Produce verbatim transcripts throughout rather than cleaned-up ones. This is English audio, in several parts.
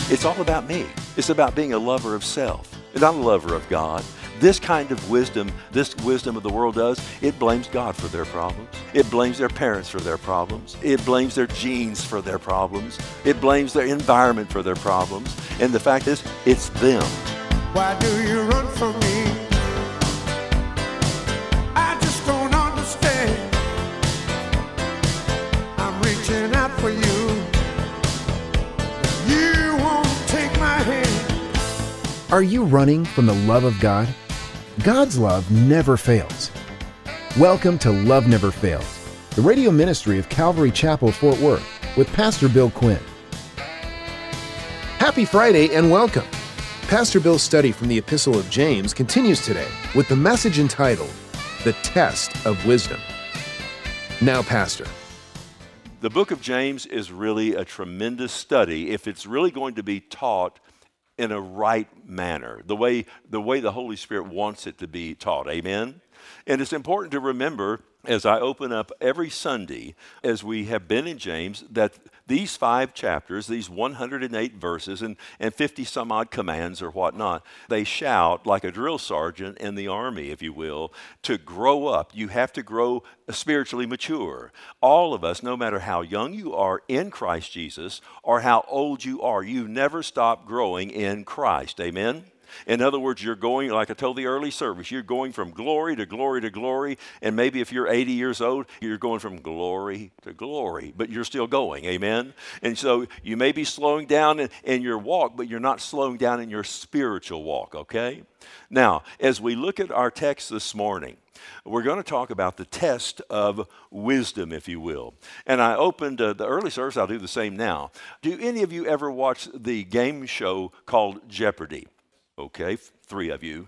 It's all about me. It's about being a lover of self, not a lover of God. This kind of wisdom, this wisdom of the world does, it blames God for their problems. It blames their parents for their problems. It blames their genes for their problems. It blames their environment for their problems. And the fact is, it's them. Why do you run from me? I just don't understand. I'm reaching out for you. You won't take my hand. Are you running from the love of God? God's love never fails. Welcome to Love Never Fails, the radio ministry of Calvary Chapel, Fort Worth, with Pastor Bill Quinn. Happy Friday and welcome. Pastor Bill's study from the Epistle of James continues today with the message entitled, The Test of Wisdom. Now, Pastor. The book of James is really a tremendous study if it's really going to be taught in a right manner, the way the way the Holy Spirit wants it to be taught. Amen? And it's important to remember as I open up every Sunday, as we have been in James, that these five chapters, these one hundred eight verses and, and fifty some odd commands or whatnot, they shout like a drill sergeant in the army, if you will, to grow up. You have to grow spiritually mature. All of us, no matter how young you are in Christ Jesus or how old you are, you never stop growing in Christ. Amen? In other words, you're going, like I told the early service, you're going from glory to glory to glory. And maybe if you're eighty years old, you're going from glory to glory, but you're still going, amen? And so you may be slowing down in, in your walk, but you're not slowing down in your spiritual walk, okay? Now, as we look at our text this morning, we're going to talk about the test of wisdom, if you will. And I opened uh, the early service. I'll do the same now. Do any of you ever watch the game show called Jeopardy? Okay, three of you.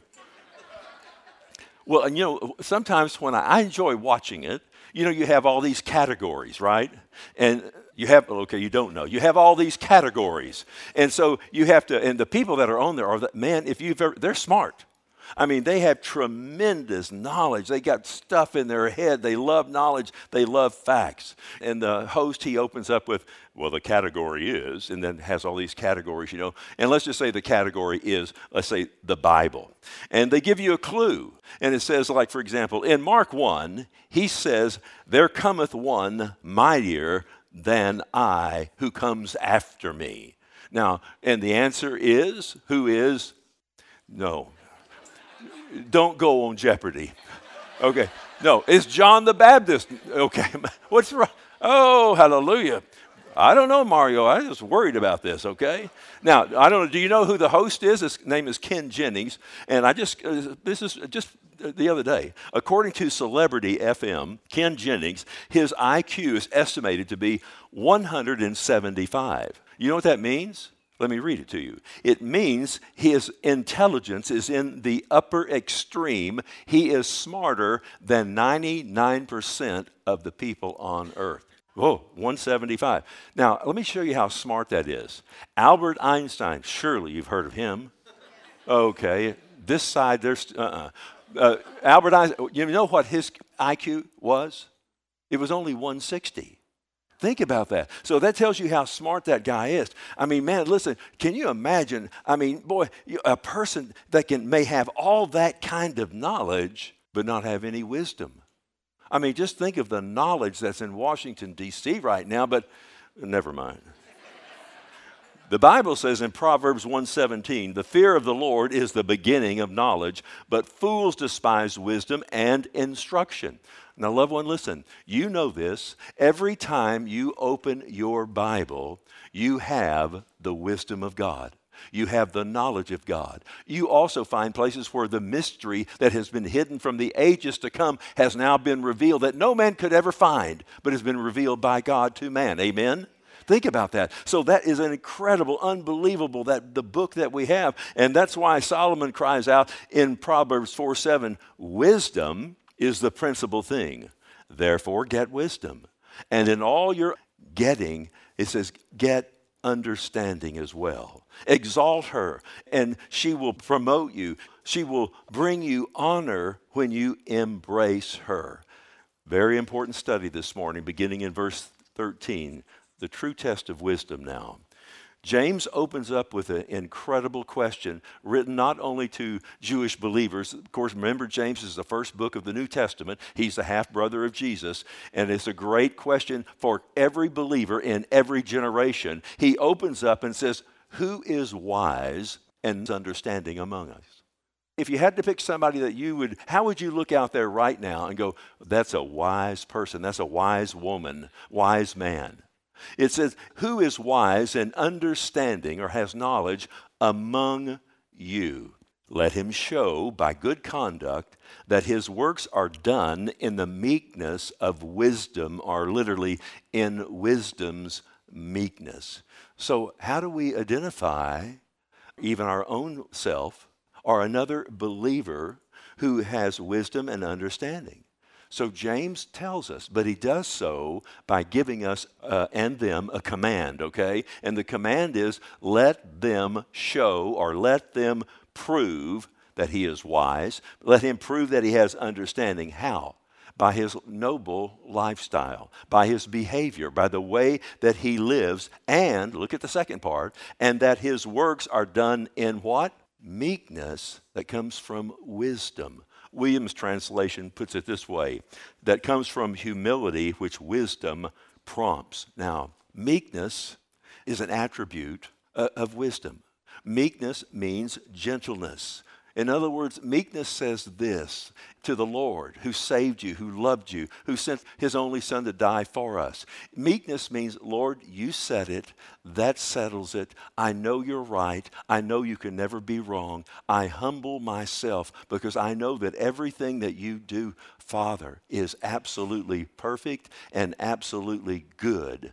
Well, and you know, sometimes when I, I enjoy watching it, you know, you have all these categories, right? And you have, okay, you don't know. You have all these categories. And so you have to, and the people that are on there are, that, man, if you've ever, they're smart. I mean, they have tremendous knowledge. They got stuff in their head. They love knowledge. They love facts. And the host, he opens up with, well, the category is, and then has all these categories, you know. And let's just say the category is, let's say, the Bible. And they give you a clue. And it says, like, for example, in Mark one, he says, there cometh one mightier than I who comes after me. Now, and the answer is, who is? No. Don't go on Jeopardy. Okay. No, it's John the Baptist. Okay. What's wrong? Oh, hallelujah. I don't know, Mario. I was worried about this, okay? Now, I don't know. Do you know who the host is? His name is Ken Jennings. And I just, uh, this is just the other day. According to Celebrity F M, Ken Jennings, his I Q is estimated to be one hundred seventy-five. You know what that means? Let me read it to you. It means his intelligence is in the upper extreme. He is smarter than ninety-nine percent of the people on earth. Whoa, one seventy-five. Now, let me show you how smart that is. Albert Einstein, surely you've heard of him. Okay, this side, there's, uh-uh. Uh, Albert Einstein, you know what his I Q was? It was only one sixty. Think about that. So that tells you how smart that guy is. I mean, man, listen, can you imagine? I mean, boy, a person that can may have all that kind of knowledge but not have any wisdom. I mean, just think of the knowledge that's in Washington, D C right now, but never mind. The Bible says in Proverbs one seventeen, the fear of the Lord is the beginning of knowledge, but fools despise wisdom and instruction. Now, loved one, listen, you know this. Every time you open your Bible, you have the wisdom of God. You have the knowledge of God. You also find places where the mystery that has been hidden from the ages to come has now been revealed that no man could ever find, but has been revealed by God to man. Amen? Think about that. So that is an incredible, unbelievable, that the book that we have. And that's why Solomon cries out in Proverbs four seven, wisdom is the principal thing. Therefore, get wisdom. And in all your getting, it says, get understanding as well. Exalt her, and she will promote you. She will bring you honor when you embrace her. Very important study this morning, beginning in verse thirteen, the true test of wisdom now. James opens up with an incredible question written not only to Jewish believers. Of course, remember, James is the first book of the New Testament. He's the half-brother of Jesus, and it's a great question for every believer in every generation. He opens up and says, who is wise and understanding among us? If you had to pick somebody that you would, how would you look out there right now and go, that's a wise person, that's a wise woman, wise man? It says, who is wise and understanding or has knowledge among you? Let him show by good conduct that his works are done in the meekness of wisdom, or literally in wisdom's meekness. So how do we identify even our own self or another believer who has wisdom and understanding? So James tells us, but he does so by giving us uh, and them a command, okay? And the command is, let them show or let them prove that he is wise. Let him prove that he has understanding. How? By his noble lifestyle, by his behavior, by the way that he lives, and, look at the second part, and that his works are done in what? Meekness that comes from wisdom. Williams' translation puts it this way, that comes from humility, which wisdom prompts. Now, meekness is an attribute uh, of wisdom. Meekness means gentleness. In other words, meekness says this to the Lord who saved you, who loved you, who sent his only son to die for us. Meekness means, Lord, you said it, that settles it. I know you're right. I know you can never be wrong. I humble myself because I know that everything that you do, Father, is absolutely perfect and absolutely good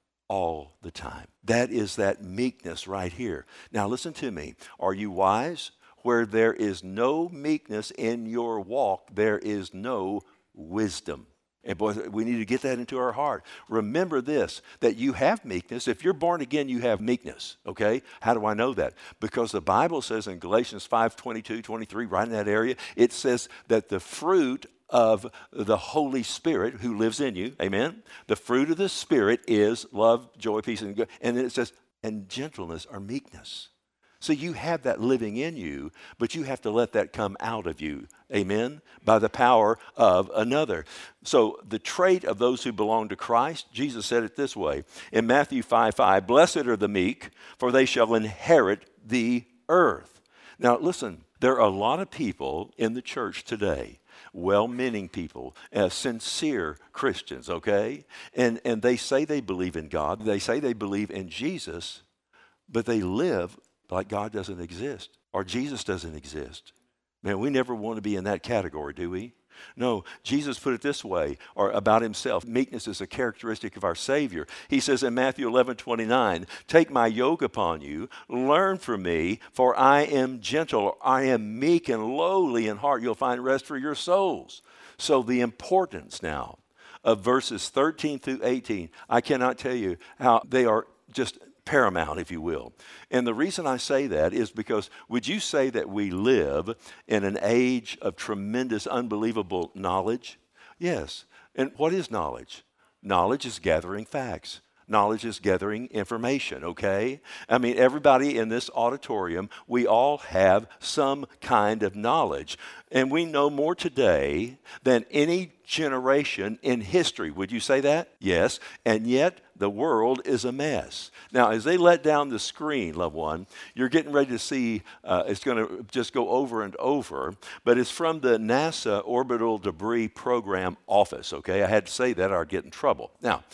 all the time. That is that meekness right here. Now listen to me. Are you wise? Where there is no meekness in your walk, there is no wisdom. And boy, we need to get that into our heart. Remember this, that you have meekness. If you're born again, you have meekness, okay? How do I know that? Because the Bible says in Galatians five, twenty-two, twenty-three, right in that area, it says that the fruit of the Holy Spirit who lives in you, amen? The fruit of the Spirit is love, joy, peace, and good. And then it says, and gentleness or meekness. So you have that living in you, but you have to let that come out of you, amen, by the power of another. So the trait of those who belong to Christ, Jesus said it this way in Matthew five five, blessed are the meek, for they shall inherit the earth. Now listen, there are a lot of people in the church today, well-meaning people, uh, sincere Christians, okay? And, and they say they believe in God, they say they believe in Jesus, but they live like God doesn't exist or Jesus doesn't exist. Man, we never want to be in that category, do we? No, Jesus put it this way, or about himself. Meekness is a characteristic of our Savior. He says in Matthew eleven twenty-nine, take my yoke upon you, learn from me, for I am gentle, I am meek and lowly in heart. You'll find rest for your souls. So the importance now of verses thirteen through eighteen, I cannot tell you how they are just paramount, if you will. And the reason I say that is because would you say that we live in an age of tremendous, unbelievable knowledge? Yes. And what is knowledge? Knowledge is gathering facts. Knowledge is gathering information, okay? I mean, everybody in this auditorium, we all have some kind of knowledge. And we know more today than any generation in history. Would you say that? Yes. And yet, the world is a mess. Now, as they let down the screen, loved one, you're getting ready to see, uh, it's going to just go over and over, but it's from the NASA Orbital Debris Program Office, okay? I had to say that or I'd get in trouble. Now,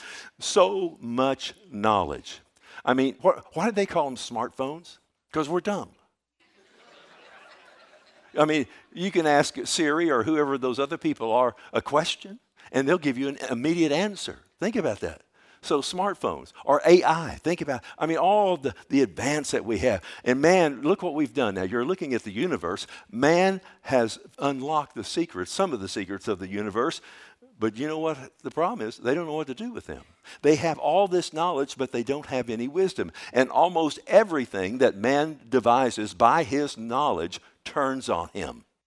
so much knowledge. I mean, wh- why did they call them smartphones? Because we're dumb. I mean, you can ask Siri or whoever those other people are a question, and they'll give you an immediate answer. Think about that. So smartphones or A I, think about, I mean, all the, the advance that we have. And man, look what we've done now. You're looking at the universe. Man has unlocked the secrets, some of the secrets of the universe. But you know what the problem is? They don't know what to do with them. They have all this knowledge, but they don't have any wisdom. And almost everything that man devises by his knowledge turns on him.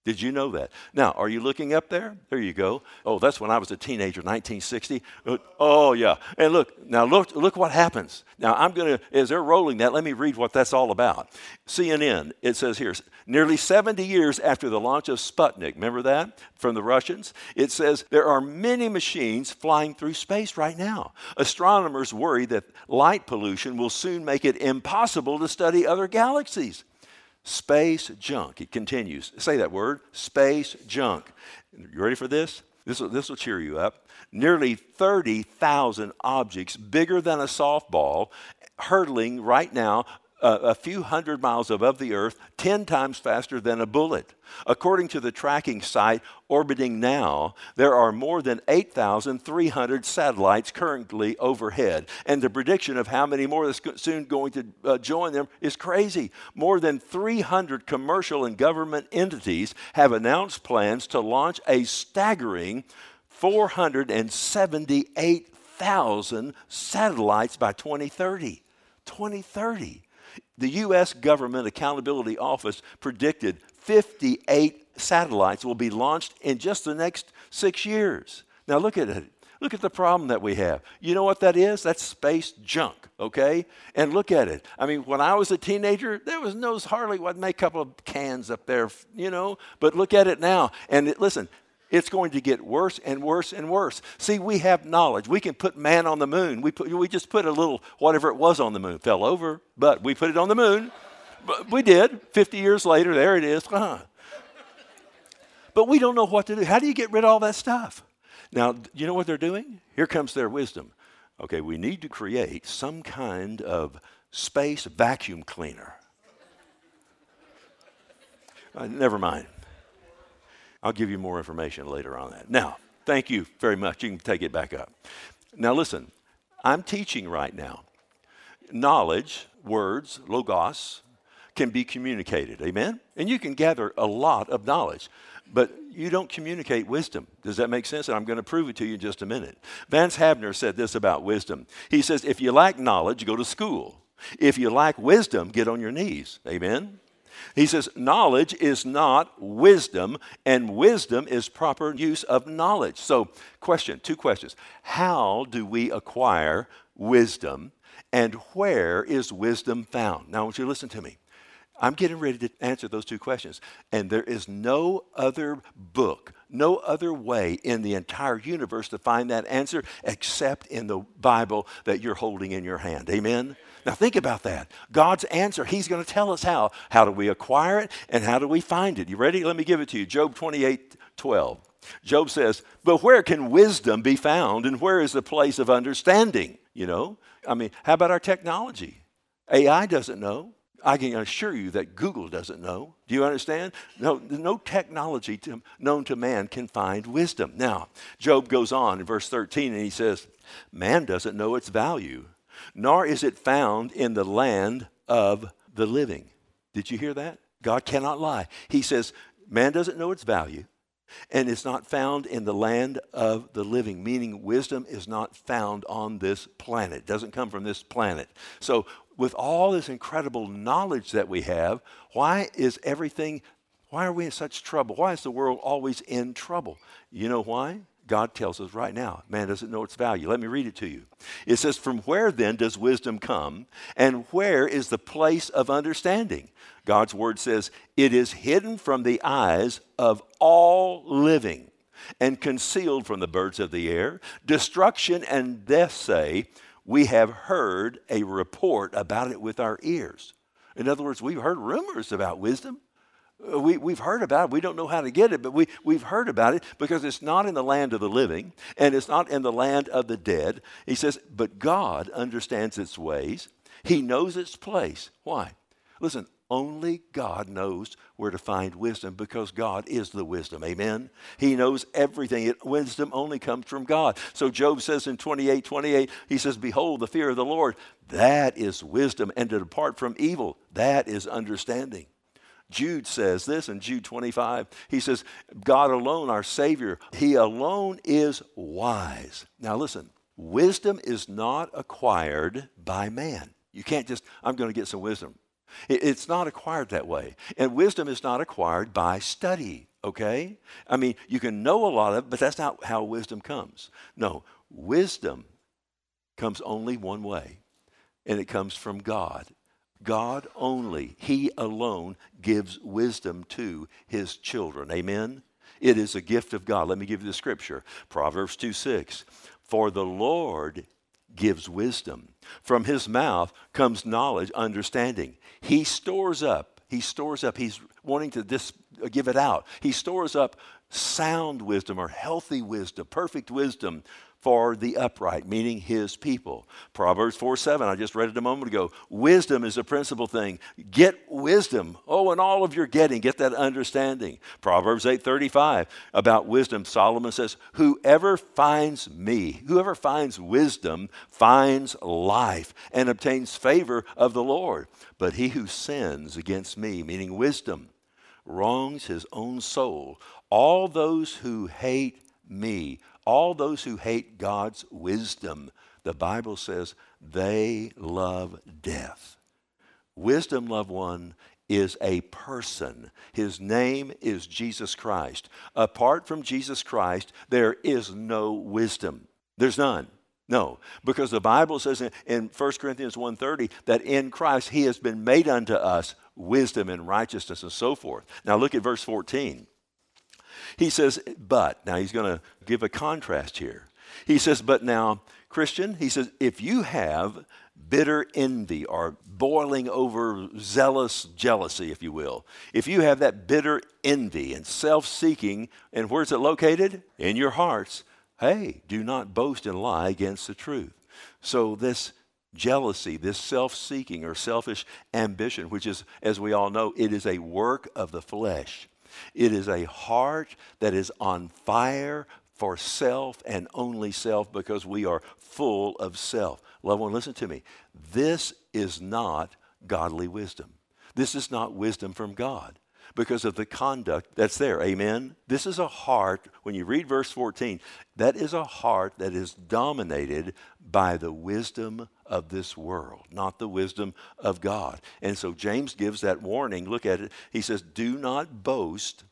Did you know that? Now, are you looking up there? There you go. Oh, that's when I was a teenager, nineteen sixty. Oh, yeah. And look, now look, look what happens. Now, I'm going to, as they're rolling that, let me read what that's all about. C N N, it says here, nearly seventy years after the launch of Sputnik, remember that, from the Russians? It says there are many machines flying through space right now. Astronomers worry that light pollution will soon make it impossible to study other galaxies. Space junk. It continues. Say that word, space junk. You ready for this? This will, this will cheer you up. Nearly thirty thousand objects bigger than a softball hurtling right now uh, a few hundred miles above the Earth, ten times faster than a bullet. According to the tracking site Orbiting Now, there are more than eight thousand three hundred satellites currently overhead. And the prediction of how many more is soon going to uh, join them is crazy. More than three hundred commercial and government entities have announced plans to launch a staggering four hundred seventy-eight thousand satellites by twenty thirty. twenty thirty. The U S Government Accountability Office predicted fifty-eight satellites will be launched in just the next six years. Now look at it. Look at the problem that we have. You know what that is? That's space junk, okay? And look at it. I mean, when I was a teenager, there was no hardly what, make a couple of cans up there, you know? But look at it now. And it, listen, it's going to get worse and worse and worse. See, we have knowledge. We can put man on the moon. We put, we just put a little, whatever it was on the moon, fell over, but we put it on the moon. But we did. fifty years later, there it is. Huh. But we don't know what to do. How do you get rid of all that stuff? Now, you know what they're doing? Here comes their wisdom. Okay, we need to create some kind of space vacuum cleaner. Uh, never mind. I'll give you more information later on that. Now, thank you very much. You can take it back up. Now, listen, I'm teaching right now. Knowledge, words, logos, can be communicated. Amen? And you can gather a lot of knowledge, but you don't communicate wisdom. Does that make sense? And I'm going to prove it to you in just a minute. Vance Havner said this about wisdom. He says, if you lack knowledge, go to school. If you lack wisdom, get on your knees. Amen? He says, knowledge is not wisdom, and wisdom is proper use of knowledge. So, question, two questions. How do we acquire wisdom, and where is wisdom found? Now, I want you to listen to me. I'm getting ready to answer those two questions. And there is no other book, no other way in the entire universe to find that answer except in the Bible that you're holding in your hand. Amen? Now think about that. God's answer, he's going to tell us how. How do we acquire it and how do we find it? You ready? Let me give it to you. Job twenty-eight twelve. Job says, but where can wisdom be found and where is the place of understanding? You know, I mean, how about our technology? A I doesn't know. I can assure you that Google doesn't know. Do you understand? No, no technology to, known to man can find wisdom. Now, Job goes on in verse thirteen and he says, man doesn't know its value, nor is it found in the land of the living. Did you hear that? God cannot lie. He says, man doesn't know its value, and it's not found in the land of the living, meaning wisdom is not found on this planet. It doesn't come from this planet. So with all this incredible knowledge that we have, why is everything, why are we in such trouble? Why is the world always in trouble? You know why? God tells us right now, man doesn't know its value. Let me read it to you. It says, from where then does wisdom come, and where is the place of understanding? God's word says, it is hidden from the eyes of all living and concealed from the birds of the air. Destruction and death say, we have heard a report about it with our ears. In other words, we've heard rumors about wisdom. We, we've heard about it. We don't know how to get it, but we, we've heard about it because it's not in the land of the living and it's not in the land of the dead. He says, but God understands its ways. He knows its place. Why? Listen, only God knows where to find wisdom because God is the wisdom. Amen? He knows everything. It, wisdom only comes from God. So Job says in twenty-eight twenty-eight, he says, behold, the fear of the Lord, that is wisdom, and to depart from evil, that is understanding. Jude says this in Jude twenty-five. He says, God alone, our Savior, he alone is wise. Now listen, wisdom is not acquired by man. You can't just, I'm going to get some wisdom. It, it's not acquired that way. And wisdom is not acquired by study, okay? I mean, you can know a lot of it, but that's not how wisdom comes. No, wisdom comes only one way, and it comes from God. God only, He alone gives wisdom to His children. Amen? It is a gift of God. Let me give you the scripture. Proverbs two six. For the Lord gives wisdom. From His mouth comes knowledge, understanding. He stores up. He stores up. He's wanting to dis- give it out. He stores up sound wisdom or healthy wisdom, perfect wisdom for the upright, meaning His people. Proverbs four seven, I just read it a moment ago. Wisdom is a principal thing. Get wisdom. Oh, and all of your getting, get that understanding. Proverbs eight thirty-five, about wisdom, Solomon says, whoever finds me, whoever finds wisdom, finds life and obtains favor of the Lord. But he who sins against me, meaning wisdom, wrongs his own soul. All those who hate me, all those who hate God's wisdom, the Bible says they love death. Wisdom, loved one, is a person. His name is Jesus Christ. Apart from Jesus Christ, there is no wisdom. There's none. No, because the Bible says in, in First Corinthians one thirty that in Christ He has been made unto us wisdom and righteousness and so forth. Now look at verse fourteen. He says, but, now he's going to give a contrast here. He says, but now, Christian, he says, if you have bitter envy or boiling over zealous jealousy, if you will, if you have that bitter envy and self-seeking, and where's it located? In your hearts, hey, do not boast and lie against the truth. So this jealousy, this self-seeking or selfish ambition, which is, as we all know, it is a work of the flesh. It is a heart that is on fire for self and only self because we are full of self. Loved one, listen to me. This is not godly wisdom. This is not wisdom from God because of the conduct that's there. Amen? This is a heart, when you read verse fourteen, that is a heart that is dominated by the wisdom of this world, not the wisdom of God. And so James gives that warning. Look at it. He says, do not boast,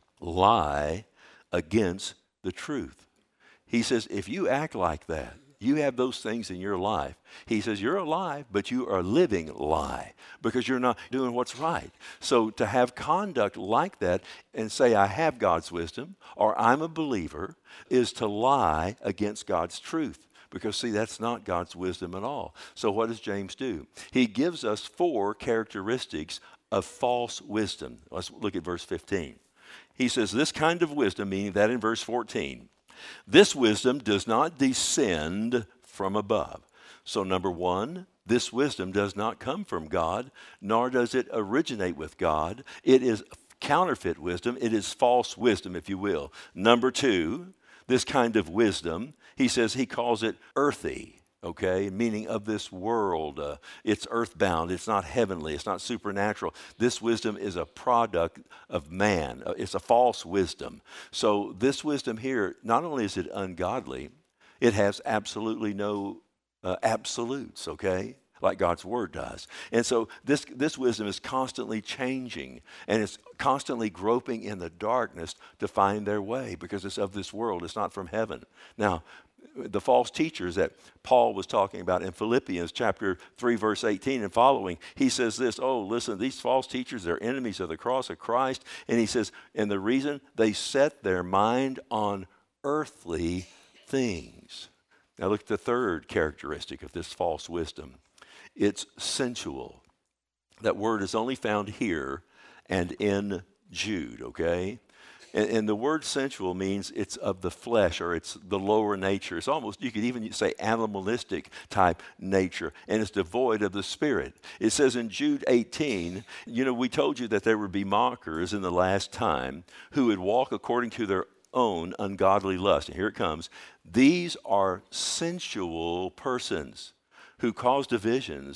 lie against the truth. He says, if you act like that, you have those things in your life. He says, you're alive, but you are living lie because you're not doing what's right. So to have conduct like that and say, I have God's wisdom or I'm a believer is to lie against God's truth. Because, see, that's not God's wisdom at all. So what does James do? He gives us four characteristics of false wisdom. Let's look at verse fifteen. He says, this kind of wisdom, meaning that in verse fourteen, this wisdom does not descend from above. So number one, this wisdom does not come from God, nor does it originate with God. It is counterfeit wisdom. It is false wisdom, if you will. Number two, this kind of wisdom, he says he calls it earthy, okay, meaning of this world. Uh, it's earthbound. It's not heavenly. It's not supernatural. This wisdom is a product of man. Uh, it's a false wisdom. So this wisdom here, not only is it ungodly, it has absolutely no uh, absolutes, okay, like God's Word does. And so this, this wisdom is constantly changing, and it's constantly groping in the darkness to find their way because it's of this world. It's not from heaven. Now, the false teachers that Paul was talking about in Philippians chapter three, verse eighteen and following, he says this, oh, listen, these false teachers, they're enemies of the cross of Christ. And he says, and the reason they set their mind on earthly things. Now look at the third characteristic of this false wisdom. It's sensual. That word is only found here and in Jude, okay? And, and the word sensual means it's of the flesh or it's the lower nature. It's almost, you could even say animalistic type nature, and it's devoid of the Spirit. It says in Jude eighteen, you know, we told you that there would be mockers in the last time who would walk according to their own ungodly lust. And here it comes. These are sensual persons who cause divisions,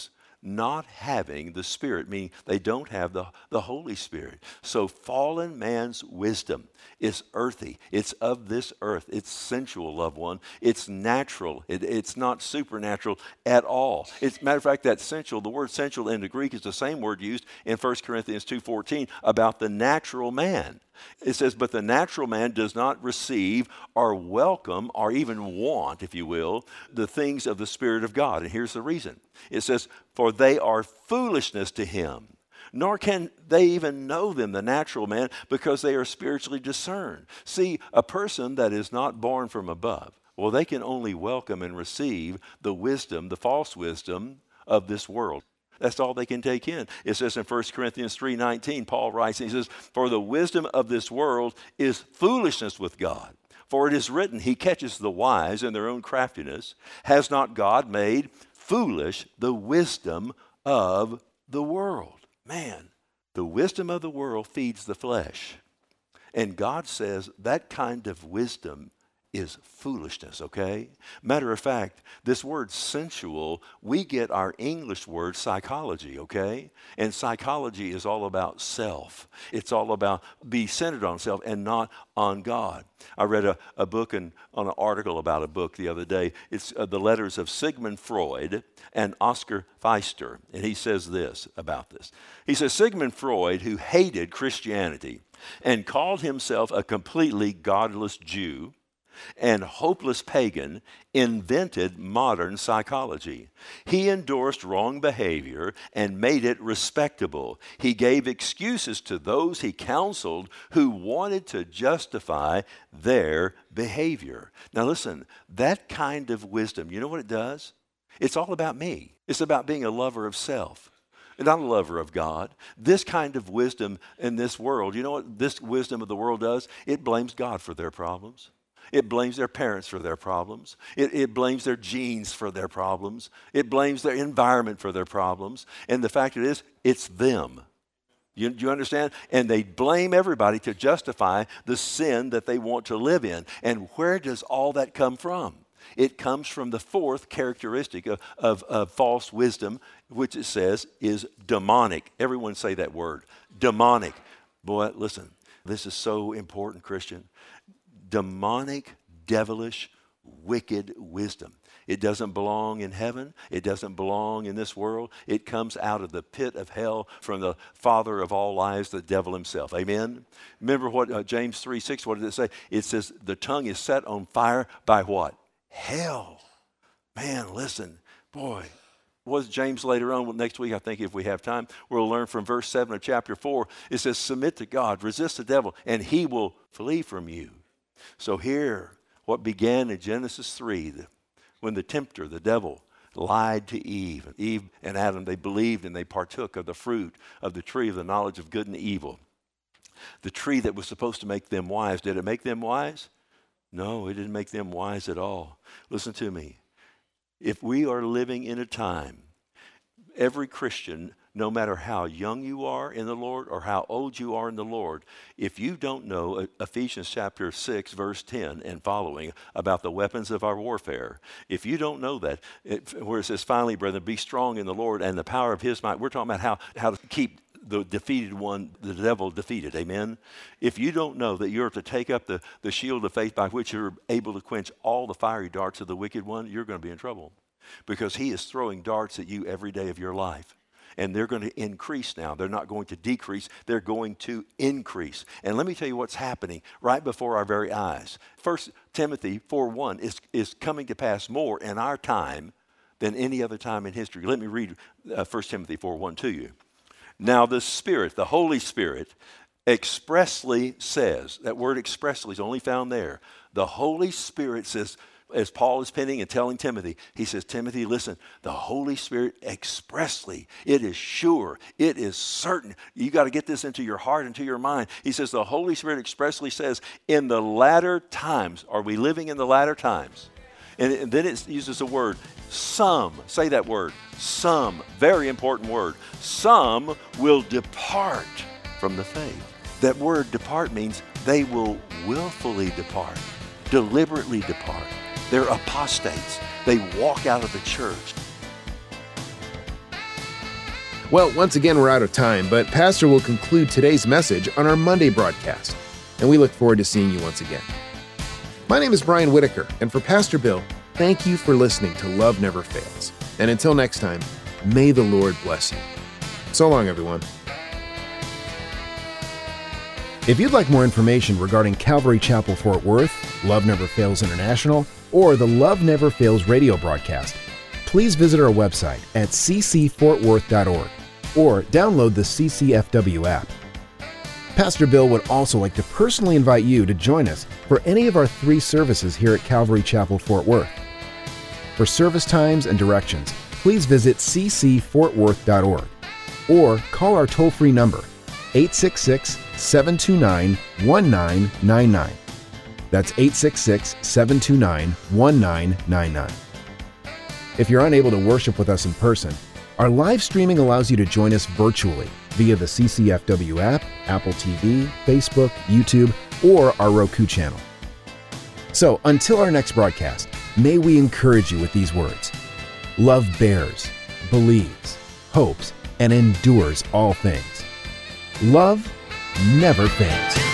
not having the Spirit, meaning they don't have the, the Holy Spirit. So fallen man's wisdom is earthy. It's of this earth. It's sensual, loved one. It's natural. It, it's not supernatural at all. It's, matter of fact, that sensual, the word sensual in the Greek is the same word used in First Corinthians two fourteen about the natural man. It says, but the natural man does not receive or welcome or even want, if you will, the things of the Spirit of God. And here's the reason. It says, for they are foolishness to him, nor can they even know them, the natural man, because they are spiritually discerned. See, a person that is not born from above, well, they can only welcome and receive the wisdom, the false wisdom of this world. That's all they can take in. It says in First Corinthians three nineteen, Paul writes, and he says, for the wisdom of this world is foolishness with God. For it is written, he catches the wise in their own craftiness. Has not God made foolish the wisdom of the world? Man, the wisdom of the world feeds the flesh. And God says that kind of wisdom is foolishness, okay? Matter of fact, this word sensual, we get our English word psychology, okay? And psychology is all about self. It's all about be centered on self and not on God. I read a, a book and on an article about a book the other day. It's uh, the letters of Sigmund Freud and Oscar Pfister. And he says this about this. He says, Sigmund Freud, who hated Christianity and called himself a completely godless Jew and hopeless pagan, invented modern psychology. He endorsed wrong behavior and made it respectable. He gave excuses to those he counseled who wanted to justify their behavior. Now listen, that kind of wisdom, you know what it does? It's all about me. It's about being a lover of self. Not a lover of God. This kind of wisdom in this world, you know what this wisdom of the world does? It blames God for their problems. It blames their parents for their problems. It, it blames their genes for their problems. It blames their environment for their problems. And the fact is, it's them. You, you understand? And they blame everybody to justify the sin that they want to live in. And where does all that come from? It comes from the fourth characteristic of, of, of false wisdom, which it says is demonic. Everyone say that word, demonic. Boy, listen, this is so important, Christian. Demonic, devilish, wicked wisdom. It doesn't belong in heaven. It doesn't belong in this world. It comes out of the pit of hell from the father of all lies, the devil himself. Amen? Remember what uh, James three six, what did it say? It says the tongue is set on fire by what? Hell. Man, listen. Boy, what does James later on, well, next week I think if we have time, we'll learn from verse seven of chapter four. It says, submit to God, resist the devil, and he will flee from you. So here, what began in Genesis three, the, when the tempter, the devil, lied to Eve. Eve and Adam, they believed and they partook of the fruit of the tree of the knowledge of good and evil. The tree that was supposed to make them wise. Did it make them wise? No, it didn't make them wise at all. Listen to me. If we are living in a time, every Christian, no matter how young you are in the Lord or how old you are in the Lord, if you don't know Ephesians chapter six, verse ten and following about the weapons of our warfare, if you don't know that, it, where it says, finally, brethren, be strong in the Lord and the power of his might, we're talking about how, how to keep the defeated one, the devil defeated, amen? If you don't know that you're to take up the, the shield of faith by which you're able to quench all the fiery darts of the wicked one, you're going to be in trouble because he is throwing darts at you every day of your life. And they're going to increase now. They're not going to decrease. They're going to increase. And let me tell you what's happening right before our very eyes. First Timothy four one is, is coming to pass more in our time than any other time in history. Let me read uh, First Timothy four one to you. Now the Spirit, the Holy Spirit, expressly says, that word expressly is only found there. The Holy Spirit says, as Paul is penning and telling Timothy, he says, Timothy, listen, the Holy Spirit expressly, it is sure, it is certain. You got to get this into your heart, into your mind. He says, the Holy Spirit expressly says, in the latter times, are we living in the latter times? And, and then it uses the word, some, say that word, some, very important word. Some will depart from the faith. That word depart means they will willfully depart, deliberately depart. They're apostates. They walk out of the church. Well, once again, we're out of time, but Pastor will conclude today's message on our Monday broadcast, and we look forward to seeing you once again. My name is Brian Whitaker, and for Pastor Bill, thank you for listening to Love Never Fails. And until next time, may the Lord bless you. So long, everyone. If you'd like more information regarding Calvary Chapel Fort Worth, Love Never Fails International, or the Love Never Fails radio broadcast, please visit our website at c c fort worth dot org or download the C C F W app. Pastor Bill would also like to personally invite you to join us for any of our three services here at Calvary Chapel Fort Worth. For service times and directions, please visit c c fort worth dot org or call our toll-free number, eight six six, seven two nine, one nine nine nine. That's eight six six, seven two nine, one nine nine nine. If you're unable to worship with us in person, our live streaming allows you to join us virtually via the C C F W app, Apple T V, Facebook, YouTube, or our Roku channel. So until our next broadcast, may we encourage you with these words. Love bears, believes, hopes, and endures all things. Love never fails.